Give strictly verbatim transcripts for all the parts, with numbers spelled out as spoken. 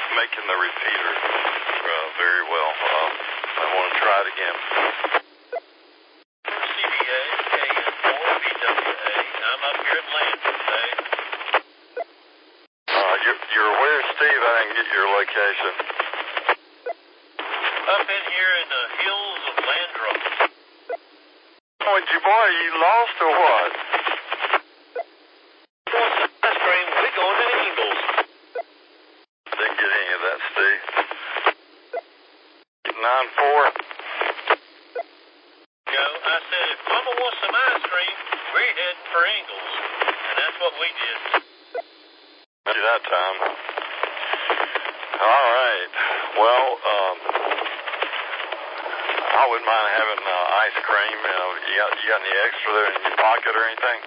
making the repeater uh, very well. Um, I want to try it again. C B A, K N four B W A. I'm up here at Lansing today. Uh, you're, you're where, Steve? I didn't get your location. Up in here in the hills of Landrum. Oh, you boy, you lost or what? Want some ice cream? We're going to Ingles. Didn't get any of that, Steve. nine four. No, I said if Mama wants some ice cream, we're heading for Ingles. And that's what we did. See that time. All right. Well, um, I wouldn't mind having uh, ice cream. You know, you got, you got any extra there in your pocket or anything?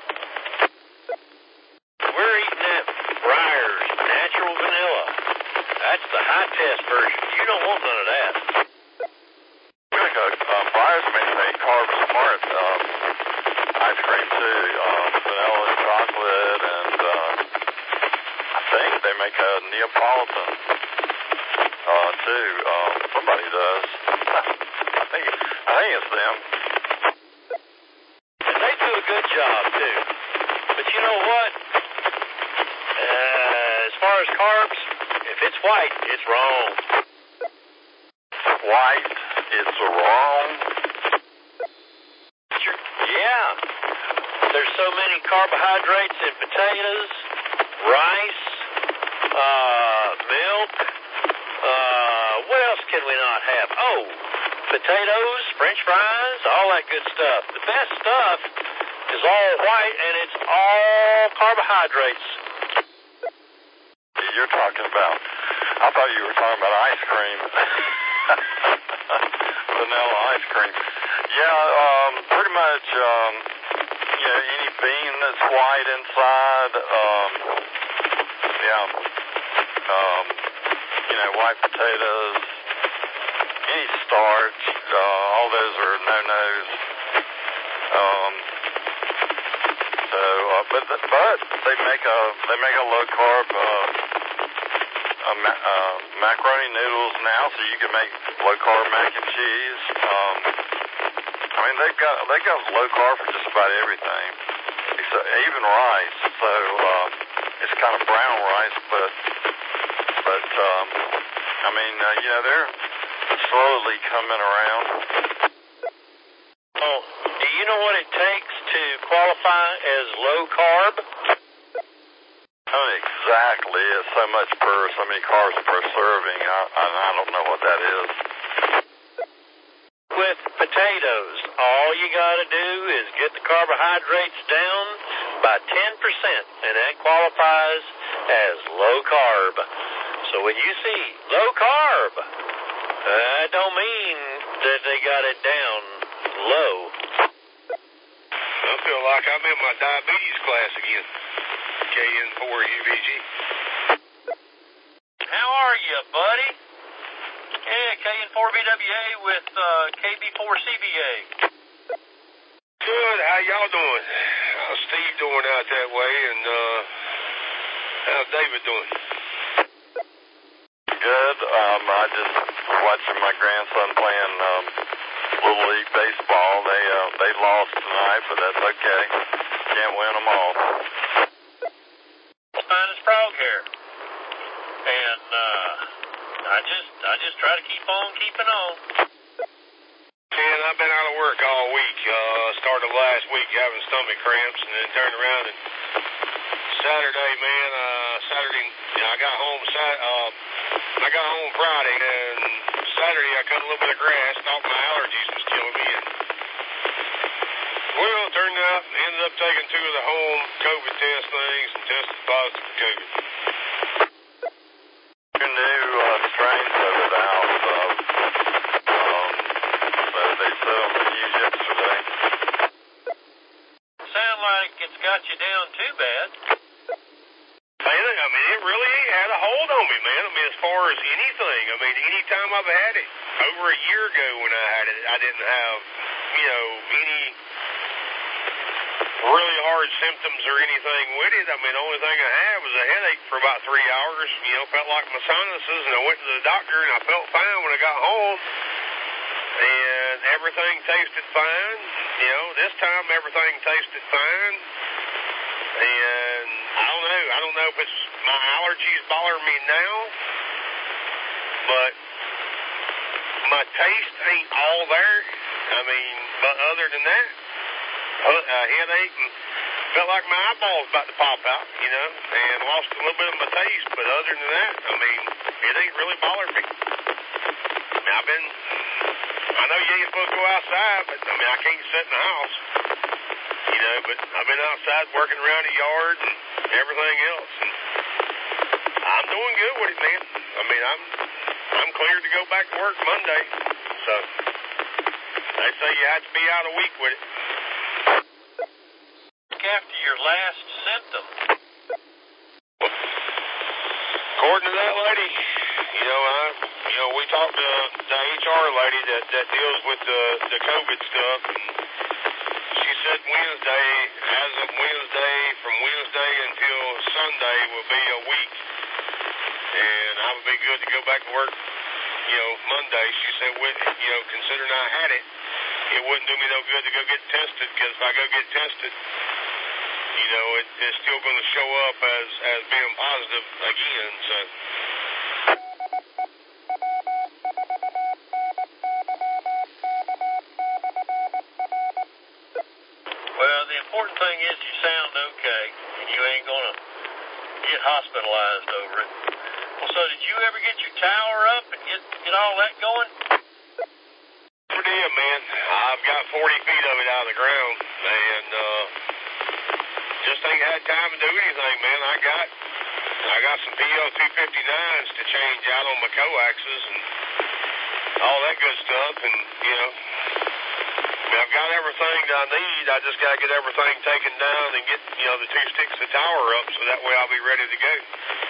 We're eating that Breyers natural vanilla. That's the high test version. You don't want none of that. Like a uh, Breyers makes a carb smart um, ice cream too. Uh, vanilla, chocolate, and uh, I think they make a Neapolitan uh, too. Um, somebody does. I think I think it's them. And they do a good job too. But you know what? Uh, as far as carbs, if it's white, it's wrong. White, it's wrong. Yeah. There's so many carbohydrates in potatoes, rice, uh, milk. Uh, what else can we not have? Oh, potatoes, French fries, all that good stuff. The best stuff is all white, and it's all carbohydrates. You're talking about, I thought you were talking about ice cream. Vanilla ice cream. Yeah, um, pretty much, um, you know, any bean that's white inside, um, yeah, um, you know, white potatoes, any starch, uh, all those are no-nos. Um, so, uh, but, but they make a, they make a low-carb, uh, Uh, ma- uh, macaroni noodles now, so you can make low carb mac and cheese. Um, I mean, they've got they got low carb for just about everything, except even rice. So uh, it's kind of brown rice, but but um, I mean, uh, you know, they're slowly coming around. Oh, do you know what it takes to qualify as low carb? Not exactly. It's so much per, so many carbs per serving. I, I, I don't know what that is. With potatoes, all you got to do is get the carbohydrates down by ten percent, and that qualifies as low carb. So when you see low carb, that don't mean that they got it down low. I feel like I'm in my diabetes class again. K N four U V G. How are you, buddy? Yeah, K N four B W A with uh, K B four C B A. Good. How y'all doing? How's Steve doing out that way? And uh, how's David doing? Good. Um, I just watching my grandson playing um, Little League baseball. They uh, they lost tonight, but that's okay. Can't win them all. Mine is frog hair, and uh, I just I just try to keep on keeping on. Man, I've been out of work all week. Uh, started last week having stomach cramps, and then turned around and Saturday, man. Uh, Saturday, you know, I got home. Uh, I got home Friday, and Saturday I cut a little bit of grass. Thought my allergies was killing me, and well, it turned out ended up taking two of the home COVID test things and tested positive for COVID. Two new uh, strains of it out. Uh, um, so they said on the news yesterday. Sound like it's got you down too bad. Man, I mean, it really had a hold on me, man. I mean, as far as anything, I mean, any time I've had it, over a year ago when I had it, I didn't have, you know, any really hard symptoms or anything with it. I mean, the only thing I had was a headache for about three hours. You know, felt like my sinuses, and I went to the doctor, and I felt fine when I got home. And everything tasted fine. You know, this time everything tasted fine. And I don't know. I don't know if it's my allergies bothering me now, but my taste ain't all there. I mean, but other than that, a headache and felt like my eyeballs about to pop out, you know, and lost a little bit of my taste. But other than that, I mean, it ain't really bothered me. I mean, I've been, I know you ain't supposed to go outside, but I mean, I can't sit in the house, you know, but I've been outside working around the yard and everything else, and I'm doing good with it, man. I mean, I'm, I'm cleared to go back to work Monday, so they say you have to be out a week with it. After your last symptom? According to that lady, you know, I, you know, we talked to the H R lady that, that deals with the, the COVID stuff, and she said Wednesday, as of Wednesday, from Wednesday until Sunday will be a week, and I would be good to go back to work, you know, Monday. She said, with, you know, considering I had it, it wouldn't do me no good to go get tested, because if I go get tested, you know, it, it's still going to show up as, as being positive again, so. Well, the important thing is you sound okay, and you ain't going to get hospitalized over it. Well, so did you ever get your tower up and get, get all that going? Never did, man. I've got forty feet of it out of the ground, and, uh, just ain't had time to do anything, man. I got I got some P L two fifty-nines to change out on my coaxes and all that good stuff, and, you know, I mean, I've got everything that I need. I just got to get everything taken down and get, you know, the two sticks of tower up so that way I'll be ready to go.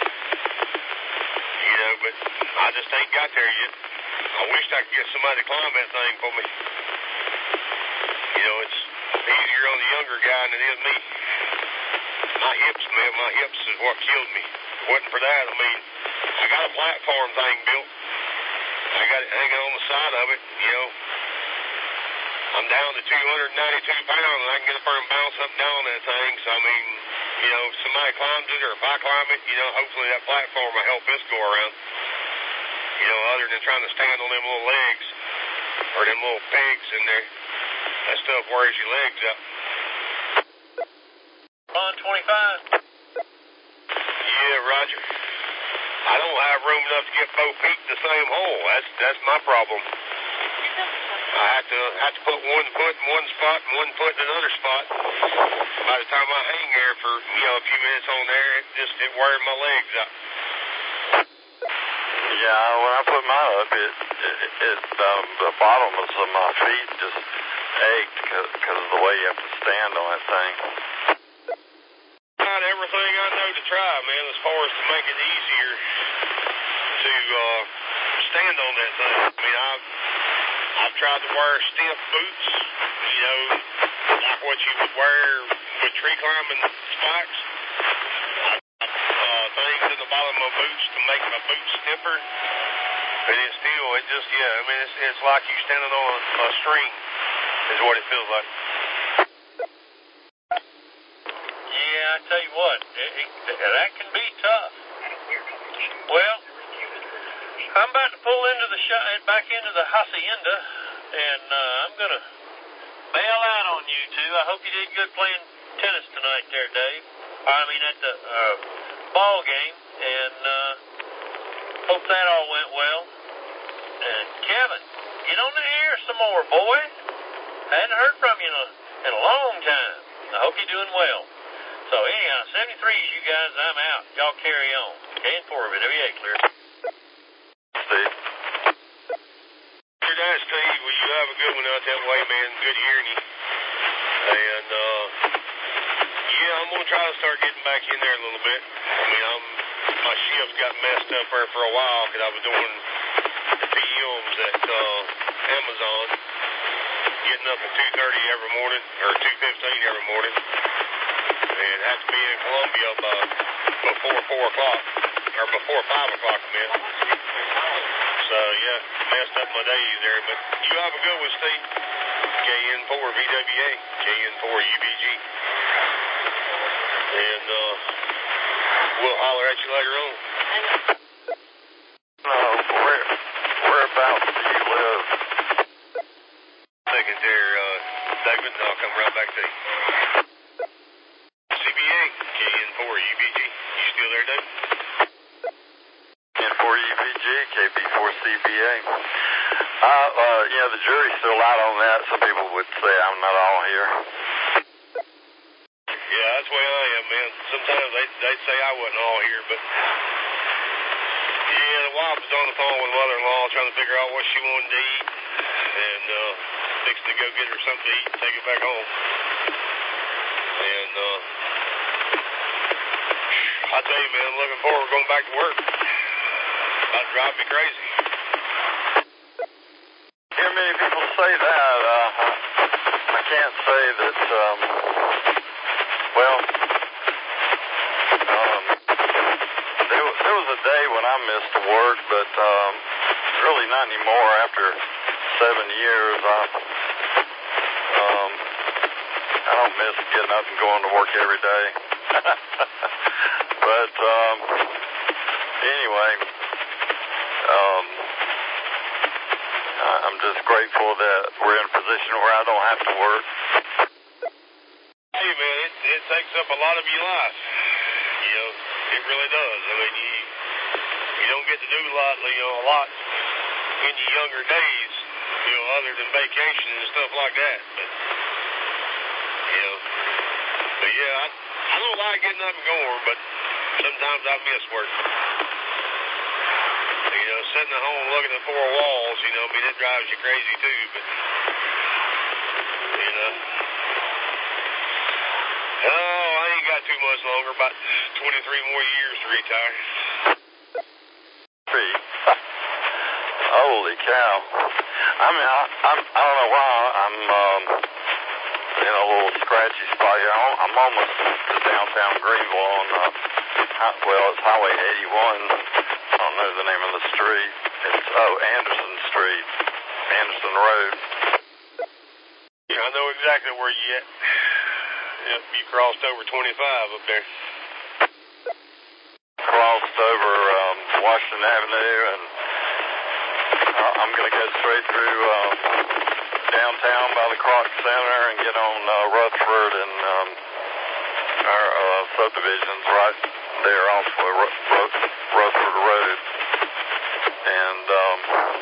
You know, but I just ain't got there yet. I wish I could get somebody to climb that thing for me. You know, it's easier on the younger guy than it is me. My hips, man, my hips is what killed me. If it wasn't for that, I mean, I got a platform thing built. I got it hanging on the side of it, you know. I'm down to two hundred ninety-two pounds, and I can get up there and bounce up and down that thing. So, I mean, you know, if somebody climbs it, or if I climb it, you know, hopefully that platform will help us go around. You know, other than trying to stand on them little legs, or them little pegs in there. That stuff wears your legs up. On twenty-five? Yeah, Roger. I don't have room enough to get both feet in the same hole. That's that's my problem. I have to have to put one foot in one spot and one foot in another spot. By the time I hang there for, you know, a few minutes on there, it just it wears my legs out. Yeah, when I put mine up, it it, it um, the bottoms of my feet just ached because of the way you have to stand on that thing. Tried everything I know to try, man, as far as to make it easier to uh, stand on that thing. I mean, I've I've tried to wear stiff boots, you know, like what you would wear with tree climbing spikes. I, uh, things in the bottom of my boots to make my boots stiffer. But it's still, it just, yeah, I mean, it's, it's like you standing on a, a string is what it feels like. Yeah, I tell you what, it, it, that can be tough. Well, I'm about to pull into the sh- back into the hacienda, and uh, I'm going to bail out on you two. I hope you did good playing tennis tonight there, Dave. I mean, at the uh, ball game, and uh, hope that all went well. And Kevin, get on the air some more, boy. I hadn't heard from you in a, in a long time. I hope you're doing well. So anyhow, seventy-threes, you guys, I'm out. Y'all carry on. Okay, and four of it. W A clear. Steve. Good night, Steve. Well, you have a good one out that way, man. Good hearing you. And, uh, yeah, I'm going to try to start getting back in there a little bit. I mean, I'm, my shift got messed up there for a while because I was doing the P Ms at uh, Amazon, getting up at two thirty every morning, or two fifteen every morning. have to be in Columbia by, before four o'clock, or before five o'clock, man. So, yeah, messed up my days there. But you have a good one, Steve. K N four V W A, K N four U B G. And uh, we'll holler at you later on. No, where, whereabouts do you live? Second there, uh, David, and I'll come right back to you. C B A, K N four U B G. You still there, David? K N four U B G, K B four C B A. Uh, uh, yeah, the jury's still out on that. Some people would say I'm not all here. Yeah, that's the way I am, man. Sometimes they they say I wasn't all here, but yeah, the wife was on the phone with mother-in-law trying to figure out what she wanted to eat, and uh, fixing to go get her something to eat and take it back home. And uh, I tell you, man, I'm looking forward to going back to work. About to drive me crazy. Hear many people say that. Uh, I can't say that. Um, well, um, there, there was a day when I missed work, but um, really not anymore. After seven years, I, um, I don't miss getting up and going to work every day. But um, anyway, um, I'm just grateful that we're in a position where I don't have to work. Hey, man, it, it takes up a lot of your life. You know, it really does. I mean, you you don't get to do a lot, you know, a lot in your younger days, you know, other than vacation and stuff like that. But, you know, but yeah, I, I don't like getting up and going, but sometimes I miss work. You know, sitting at home looking at four walls, you know, I mean, it drives you crazy too, but, you know. Oh, I ain't got too much longer, about twenty-three more years to retire. Three. Holy cow. I mean, I, I'm, I don't know why I'm um, in a little scratchy spot here. I'm, I'm almost to downtown Greenville on, uh, well, it's Highway eighty-one. I don't know the name of the street. It's, oh, Anderson Street, Anderson Road. Yeah, I know exactly where you at. Yep, you crossed over twenty-five up there. Crossed over um, Washington Avenue, and uh, I'm going to go straight through uh, downtown by the Croc Center and get on uh, Rutherford and um, our uh, subdivisions right there off of Ru- Ru- Rutherford Road. And um,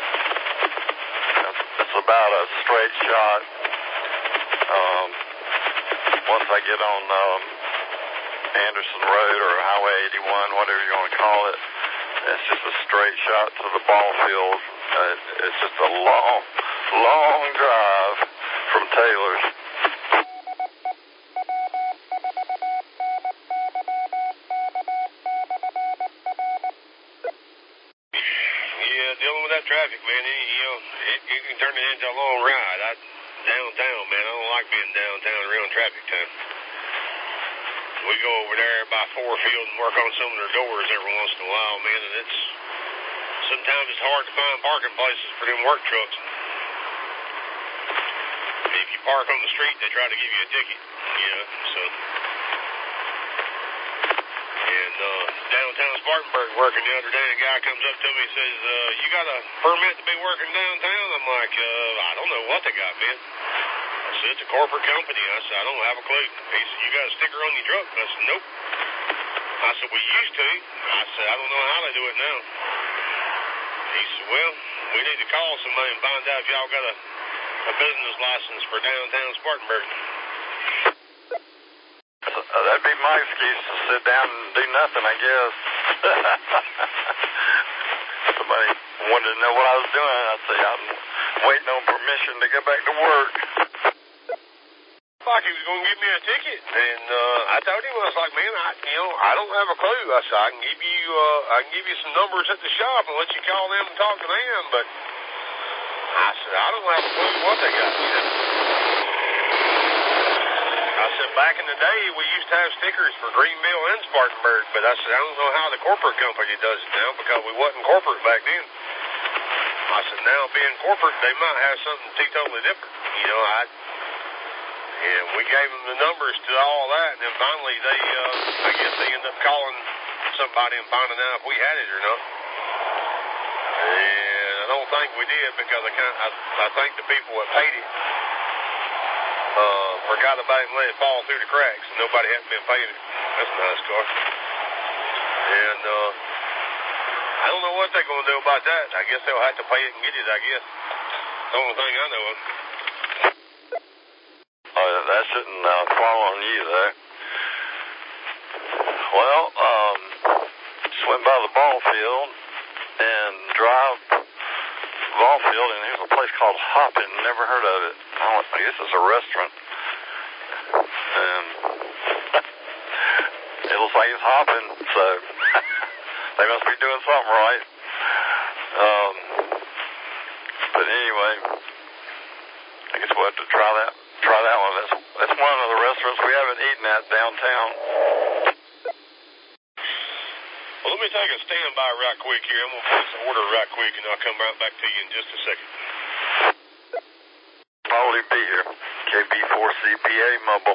it's, it's about a straight shot. Um, once I get on um, Anderson Road or Highway eighty-one, whatever you want to call it, it's just a straight shot to the ball field. Uh, it's just a long, long drive from Taylor's. Yeah, dealing with that traffic, man, it, you know, it, it can turn it into a long ride. I, downtown, man, I don't like being downtown around traffic time. We go over there by Ford Field and work on some of their doors every once in a while, man, and it's, sometimes it's hard to find parking places for them work trucks. If you park on the street, they try to give you a ticket, you know, so. And uh, downtown Spartanburg working the other day, a guy comes up to me and says, uh, you got a permit to be working downtown? I'm like, uh, I don't know what they got, man. I said, it's a corporate company. I said, I don't have a clue. He said, you got a sticker on your truck? I said, nope. I said, we used to. I said, I don't know how they do it now. He said, well, we need to call somebody and find out if y'all got a, a business license for downtown Spartanburg. Uh, that'd be my excuse to sit down and do nothing, I guess. Somebody wanted to know what I was doing. I'd say, I'm waiting on permission to go back to work. Like he was going to give me a ticket, and uh, I told him, I was like, man, I, you know, I don't have a clue. I said, I can give you, uh, I can give you some numbers at the shop and let you call them and talk to them, but I said, I don't have a clue what they got, you know. I said, back in the day, we used to have stickers for Greenville and Spartanburg, but I said, I don't know how the corporate company does it now because we wasn't corporate back then. I said, now being corporate, they might have something totally different. You know, I, and we gave them the numbers to all that, and then finally they, uh, I guess they ended up calling somebody and finding out if we had it or not. And I don't think we did because I, kind of, I, I think the people that paid it uh, forgot about it and let it fall through the cracks, and nobody hadn't been paying it. That's a nice car. And uh, I don't know what they're going to do about that. I guess they'll have to pay it and get it, I guess. The only thing I know of. Oh, that shouldn't uh, fall on you, though. Well, um, just went by the ball field and drive the ball field, and there's a place called Hoppin'. Never heard of it. I, don't, I guess it's a restaurant. And it looks like it's hopping, so they must be doing something right. Um, but anyway, I guess we'll have to try that. Try that one. That's, that's one of the restaurants we haven't eaten at downtown. Well, let me take a standby right quick here. I'm going to place the order right quick, and I'll come right back to you in just a second. Probably be here. K B four C P A Mobile.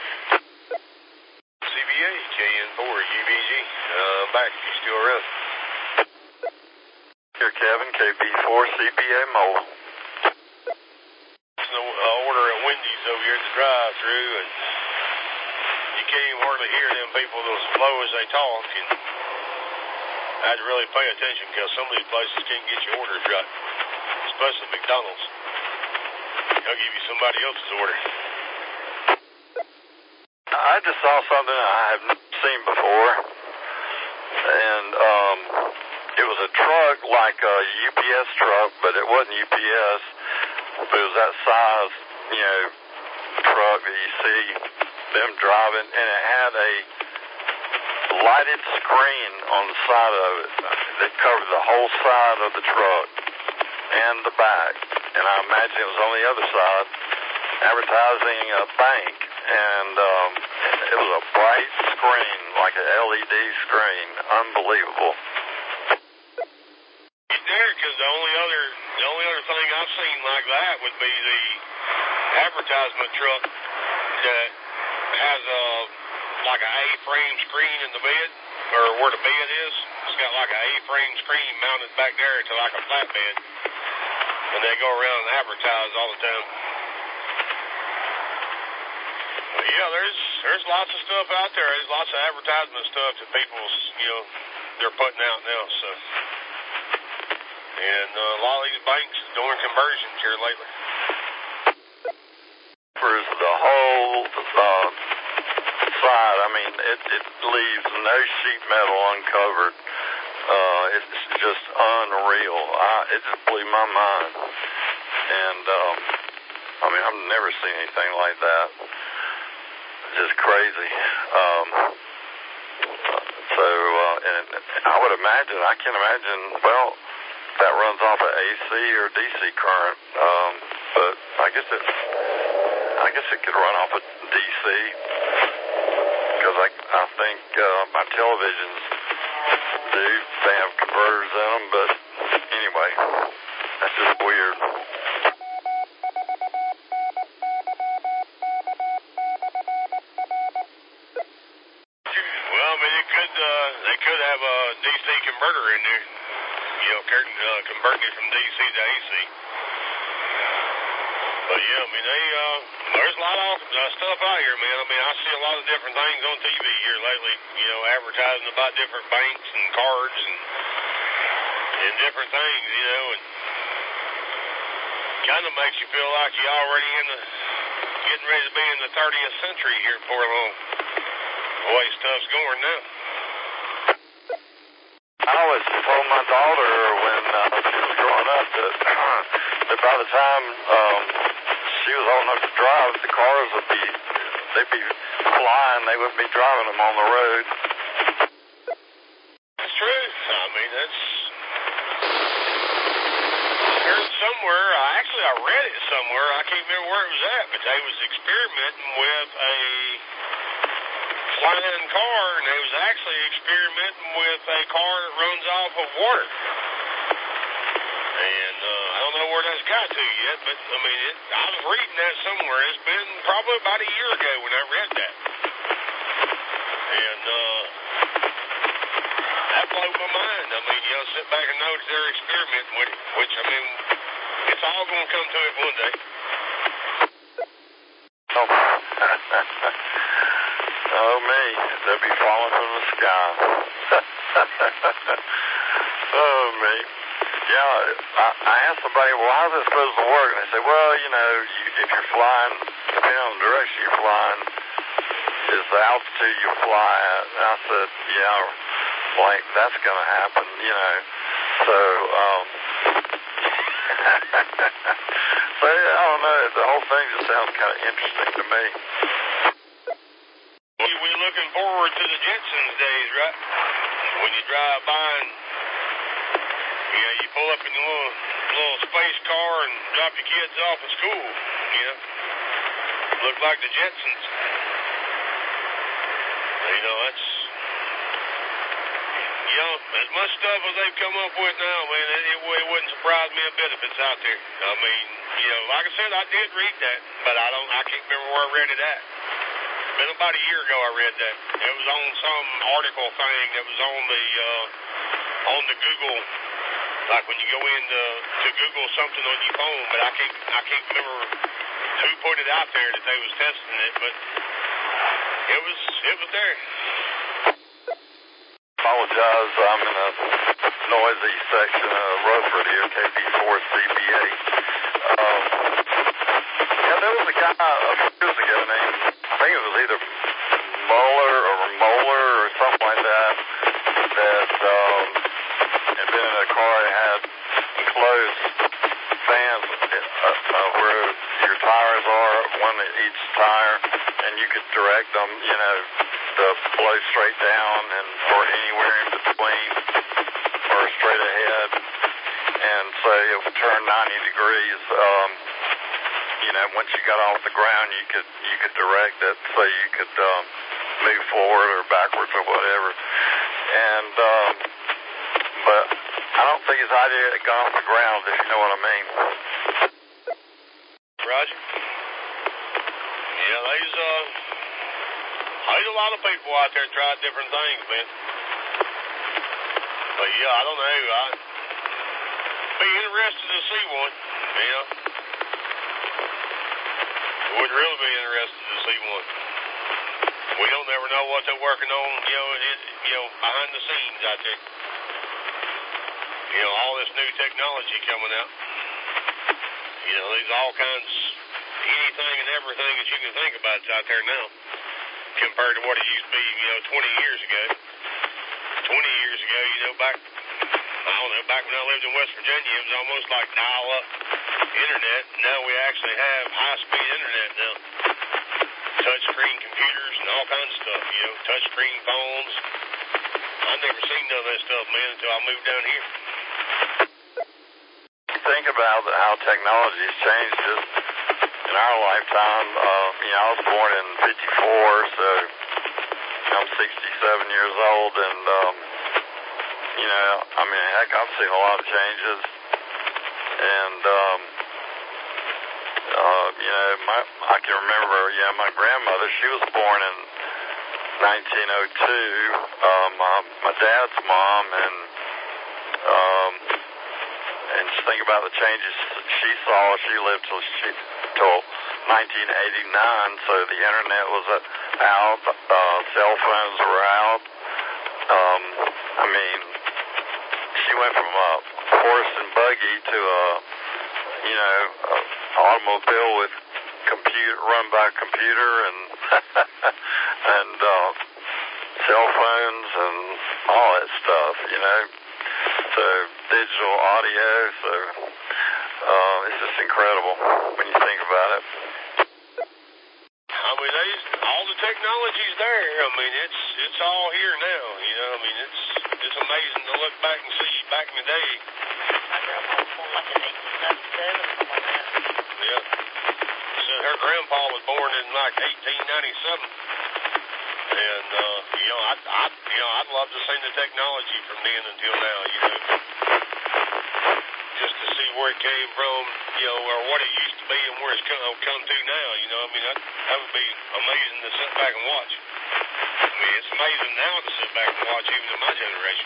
C B A, K N four, U B G. Uh, back if you're still around. Here, Kevin, K B four C P A Mobile. No, uh, order at Wendy's over here at the drive-through, and you can't even hardly hear them people as slow as they talk, and I had to really pay attention because some of these places can't get your orders right, especially McDonald's. They'll give you somebody else's order. I just saw something I have never seen before, and um, it was a truck like a U P S truck, but it wasn't U P S. But it was that size, you know, truck that you see them driving, and it had a lighted screen on the side of it that covered the whole side of the truck and the back. And I imagine it was on the other side, advertising a bank, and um, it was a bright screen, like an L E D screen. Unbelievable. There, because the only other the only other thing I've seen like that would be the advertisement truck that has a like an A-frame screen in the bed, or where the bed is. It's got like an A-frame screen mounted back there to like a flatbed, and they go around and advertise all the time. But yeah, there's there's lots of stuff out there. There's lots of advertisement stuff that people's you know they're putting out now. So. And uh, a lot of these banks are doing conversions here lately. For the whole uh, side, I mean, it, it leaves no sheet metal uncovered. Uh, it's just unreal. I, it just blew my mind. And, um, I mean, I've never seen anything like that. It's just crazy. Um, so, uh, and I would imagine, I can imagine, well, that runs off of A C or D C current, um, but I guess it, I guess it could run off of D C because I, I think uh, my televisions do. They have converters in them, but anyway, that's just weird. Well, I mean, it could, uh, they could have a D C converter in there. You know, uh, converting it from D C to A C. But yeah, I mean, they, uh, there's a lot of uh, stuff out here, man. I mean, I see a lot of different things on T V here lately, you know, advertising about different banks and cards and, and different things, you know, and kind of makes you feel like you're already in the, getting ready to be in the thirtieth century here before long, the way stuff's going now. I always told my daughter when uh, she was growing up that, uh, that by the time um, she was old enough to drive, the cars would be, they'd be flying, they wouldn't be driving them on the road. That's true. I mean, that's, there's so somewhere, I actually I read it somewhere, I can't remember where it was at, but they was experimenting with a flying car, and they was actually experimenting with a car that runs off of water. And uh, I don't know where that's got to yet, but I mean, it, I was reading that somewhere. It's been probably about a year ago when I read that. And uh, that blew my mind. I mean, you know, sit back and know that they're experimenting with it, which, I mean, it's all going to come to it one day. Oh, oh me, they'll be falling from the sky. Oh, me. Yeah, I, I asked somebody, well, how's this supposed to work? And they say, well, you know, you, if you're flying, depending on the direction you're flying, is the altitude you fly at. And I said, yeah, like, that's going to happen, you know. So, um, so, I don't know, the whole thing just sounds kind of interesting to me. We're looking forward to the Jetsons days, right? When you drive by and, you know, you pull up in your little, little space car and drop your kids off at school, you know. Look like the Jetsons. You know, that's, you know, as much stuff as they've come up with now, man, it, it, it wouldn't surprise me a bit if it's out there. I mean, you know, like I said, I did read that, but I don't, I can't remember where I read it at. It's been about a year ago I read that. It was on some article thing that was on the, uh, on the Google, like when you go in to, to Google something on your phone, but I can't, I can't remember who put it out there that they was testing it, but it was, it was there. Apologize, I'm in a noisy section of Rutherford here, K B four C B eight. Um, yeah, there was a guy a few years ago named, I think it was either Mueller or Moeller or something like that, that um, had been in a car that had enclosed fans uh, uh, where your tires are, one at each tire, and you could direct them, you know, to blow straight down and or anywhere in between or straight ahead. And say it would turn ninety degrees. Um, you know, once you got off the ground, you could you could direct it so you could um, move forward or backwards or whatever. And um, but I don't think his idea had gone off the ground, if you know what I mean. Roger. Yeah, there's uh, there's a lot of people out there trying different things, man. But yeah, I don't know. I'd be interested to see one. You know, would really be interested to see one. We don't never know what they're working on, you know, it, you know, behind the scenes out there. You know, all this new technology coming out. You know, there's all kinds, anything and everything that you can think about is out there now, compared to what it used to be, you know, twenty years ago. twenty years ago, you know, back, I don't know, back when I lived in West Virginia, it was almost like dial-up internet. Now we actually have high-speed internet now. Touchscreen computers and all kinds of stuff, you know, touchscreen phones. I never seen none of that stuff, man, until I moved down here. Think about how technology has changed just in our lifetime. Uh, you know, I was born in fifty-four, so I'm sixty-seven years old, and, um, you know, I mean, heck, I've seen a lot of changes, and, um, uh, you know, my, I can remember, yeah, my grandmother, she was born in nineteen oh two, um, my, my dad's mom, and, um, and just think about the changes she saw. She lived till she, till nineteen eighty-nine, so the internet was out, uh, cell phones were out. Um, I mean, she went from a horse and buggy to a, you know, a automobile with computer run by a computer and and uh, cell phones and all that stuff, you know. So digital audio, so uh, it's just incredible when you think about it. I mean, they, all the technology's there. I mean, it's it's all here now. You know, I mean, it's it's amazing to look back and see back in the day. I grew up on like in eighteen ninety-two. grandpa was born in like eighteen ninety-seven. And, uh, you know, I, I, you know, I'd love to see the technology from then until now, you know. Just to see where it came from, you know, or what it used to be and where it's come, come to now, you know. I mean, that, that would be amazing to sit back and watch. I mean, it's amazing now to sit back and watch, even in my generation.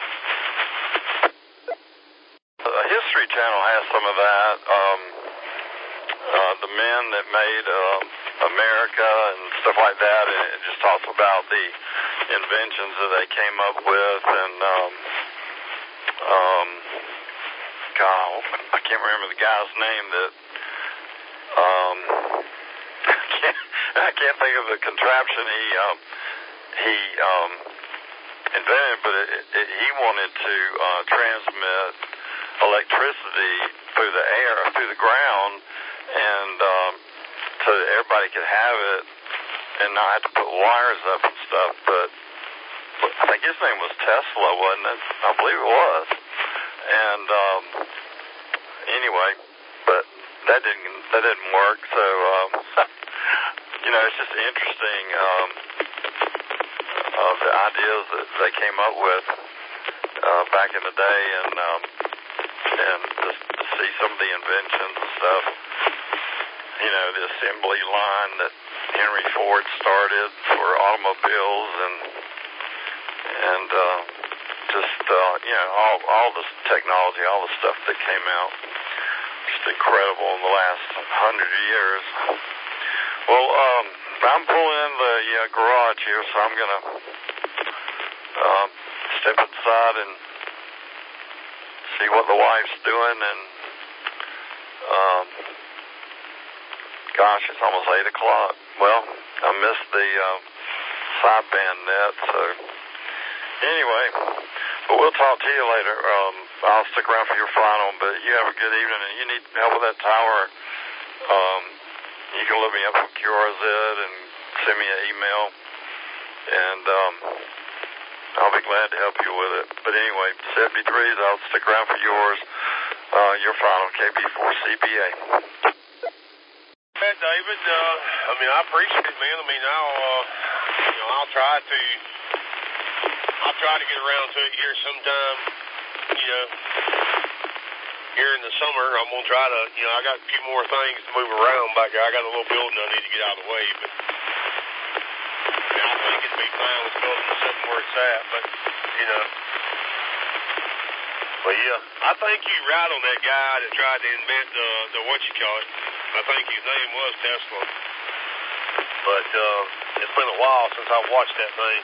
The History Channel has some of that. Um, uh, the men that made uh, America and stuff like that, and it just talks about the inventions that they came up with, and um, um, God, I can't remember the guy's name that um, I can't, I can't think of the contraption he um, he um, invented, but it, it, he wanted to uh, transmit electricity through the air, through the ground, and um, so that everybody could have it and not have to put wires up and stuff. But I think his name was Tesla, wasn't it? I believe it was. And um, anyway, but that didn't that didn't work. So um, you know, it's just interesting um, uh, the ideas that they came up with uh, back in the day, and um, and just to see some of the inventions and stuff. You know, the assembly line that Henry Ford started for automobiles, and and uh, just uh, you know all all this technology, all the stuff that came out, just incredible in the last hundred years. Well, um, I'm pulling in the uh, garage here, so I'm gonna uh, step inside and see what the wife's doing, and um, gosh, it's almost eight o'clock. Well, I missed the uh, sideband net, so anyway, but we'll talk to you later. Um, I'll stick around for your final, but you have a good evening, and you need help with that tower. Um, you can look me up on Q R Z and send me an email, and um, I'll be glad to help you with it. But anyway, seventy-threes, I'll stick around for yours. Uh, your final, K B four C P A. Hey, David, uh, I mean, I appreciate it, man. I mean, I'll, uh, you know, I'll try to, I'll try to get around to it here sometime, you know, here in the summer. I'm going to try to, you know, I got a few more things to move around back there. I got a little building I need to get out of the way, but I mean, I think it'd be fine with building it sitting where it's at, but, you know. Well, yeah, I think you right on that guy that tried to invent the, the what-you-call-it. I think his name was Tesla. But uh, it's been a while since I watched that thing.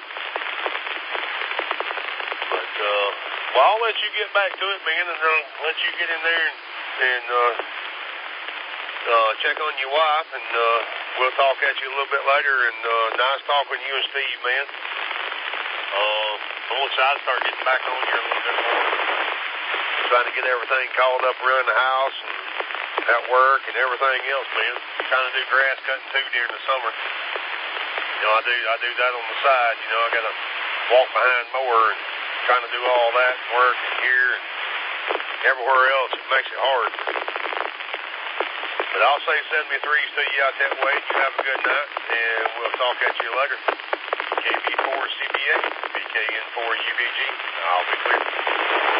But, uh, well, I'll let you get back to it, man, and uh, let you get in there and, and uh, uh, check on your wife, and uh, we'll talk at you a little bit later. And uh, nice talking to you and Steve, man. Uh, I'm going to try to start getting back on here a little bit more. Trying to get everything called up around the house and at work and everything else, man. Trying to do grass cutting too during the summer. You know, I do I do that on the side. You know, I got to walk behind mower and trying to do all that and work and here and everywhere else. It makes it hard. But I'll say seventy-threes to you out that way. You have a good night, and we'll talk at you later. K B four C B A, B K N four U B G. I'll be clear.